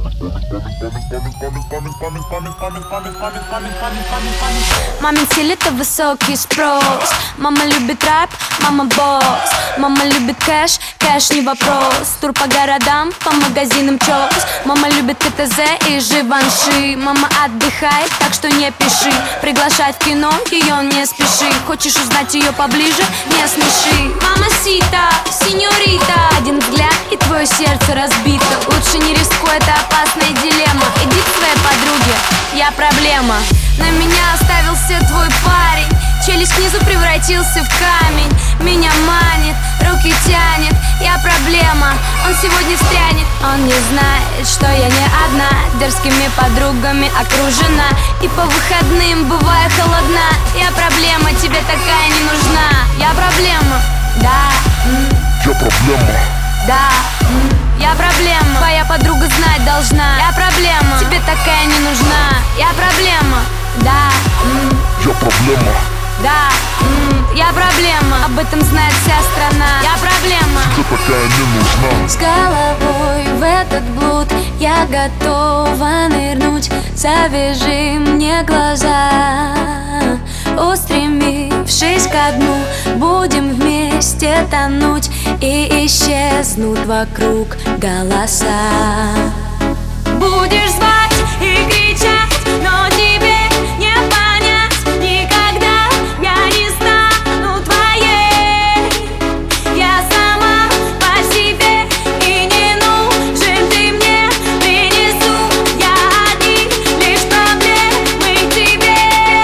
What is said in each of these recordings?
Мамин стиль — это высокий спрос. Мама любит рэп, мама босс. Мама любит кэш, кэш не вопрос. Тур по городам, по магазинам чокс. Мама любит КТЗ и Живанши. Мама отдыхает, так что не пиши. Приглашать в кино, ее не спеши. Хочешь узнать ее поближе, не смеши. Мама сита, сеньорита. Один взгляд и твое сердце разбито. Лучше не рискуй, это опасная дилемма. Иди к своей подруге, я проблема. На меня оставился твой парень. Челюсть снизу превратился в камень. Меня манит, руки тянет. Я проблема, он сегодня встрянет. Он не знает, что я не одна. Дерзкими подругами окружена. И по выходным бываю холодна. Я проблема, тебе такая не нужна. Я проблема, да. Я проблема. Да, я проблема. Твоя подруга знать должна. Я проблема, тебе такая не нужна. Я проблема, да. Я проблема. Да, я проблема. Об этом знает вся страна. Я проблема. Тебе такая не нужна. С головой в этот блуд я готова нырнуть. Завяжи мне глаза. Устремившись ко дну, будем вместе тонуть. И исчезнут вокруг голоса. Будешь звать и кричать, но тебе не понять никогда. Я не стану твоей. Я сама по себе, и не нужен ты мне. Принесу я одни лишь проблемы тебе.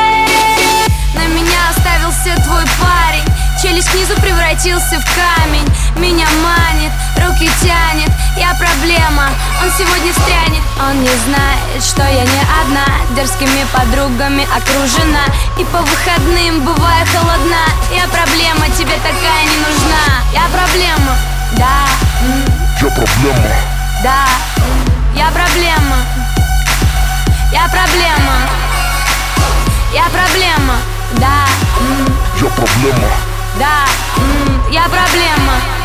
На меня оставился твой парень. Челюсть снизу превратился в камень. Меня манит, руки тянет. Я проблема, он сегодня встрянет. Он не знает, что я не одна. Дерзкими подругами окружена. И по выходным бываю холодна. Я проблема, тебе такая не нужна. Я проблема, да. Я проблема. Да, я проблема. Я проблема. Я проблема, да. Я проблема. Да, я проблема.